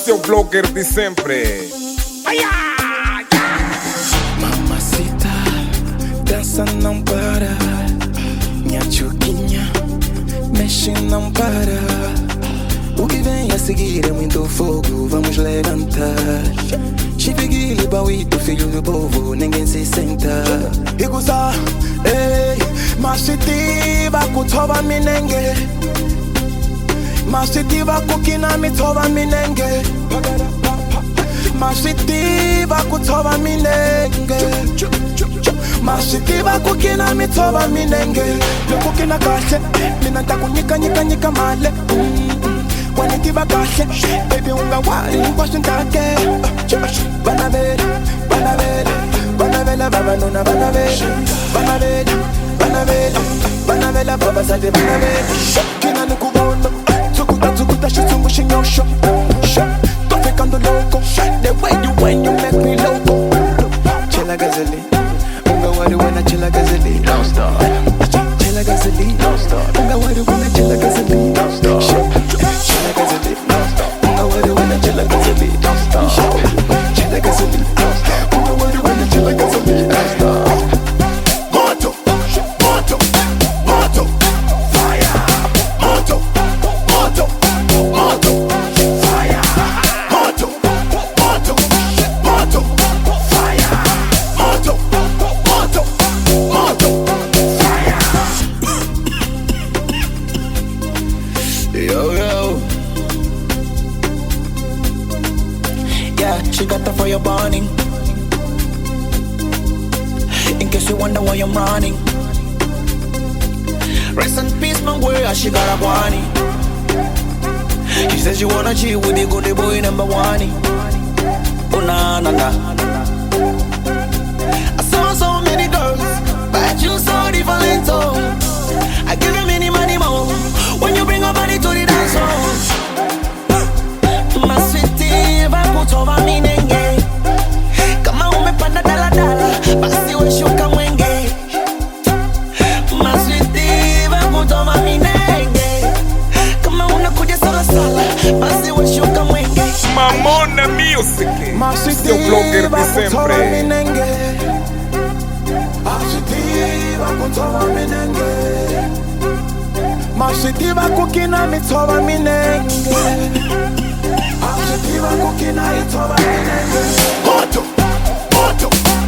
seu vlogger de sempre. Mamacita, dança não para. Minha chuquinha, mexe não para. O que vem a seguir é muito fogo, vamos levantar. Chifiguili, Bauito, filho do povo, ninguém se senta. Iguza, ei, mashitiva kutoba minenge. Mashitiva kukina mitoba minenge. Mashitiva kutoba minenge. Mashitiva kukina mitoba minenge. Lokukina kashe, minanta kunyika nyika nyika male. Wanitiva kashe, baby unga wari kwashintake. Banavela, banavela, banavela baba nuna banavela. Banavela, banavela, banavela baba sade banavela. Kina nukubono, tukuta shitsumu shinyosho. Toficando loco, the way you when you make me loco. Chilla gasoline, unga wari wana chilla gasoline. Don't stop. Chilla gasoline, don't stop. Unga wari wana chilla gasoline. Don't stop. Chilla gasoline, don't stop. Unga wari wana chilla gasoline. Don't stop. Chilla gasoline, don't stop. Unga wari wana chilla gasoline. Don't stop. Moto, moto, moto, fire. Moto, moto, moto, fire. Moto, moto, moto, fire. Moto, moto, moto, fire. Yo, yo. Yeah, she got the fire burning. In case you wonder why I'm running. Rest in peace, my girl, she got a bunny. She says she wanna chill with the good boy number one. Oh na na na. I saw so many girls, but you so different. Oh, I give you many money more when you bring a body to the dance hall. My sweetie, vakutoba minenge. Kama umepanda dala dala, basi we shuka mwenge. My sweetie, vakutoba minenge. Kama unakuja sala sala, basi we shuka mwenge. Mamona Music, seu vlogger de sempre. Mashitiva kukina mitoba minenge. Mashitiva kukina mitoba minenge. Moto, moto.